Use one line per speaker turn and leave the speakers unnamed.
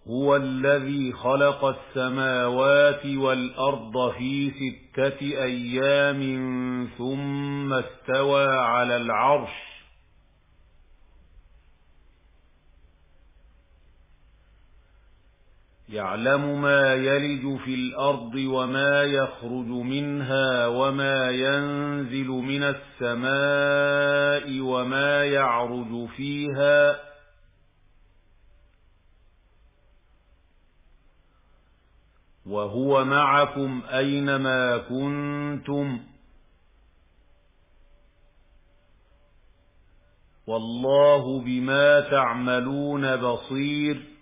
هو الذي خلق السماوات والأرض في 6 أيام ثم استوى على العرش يعلم ما يلج في الأرض وما يخرج منها وما ينزل من السماء وما يعرج فيها وهو معكم أينما كنتم والله بما تعملون بصير.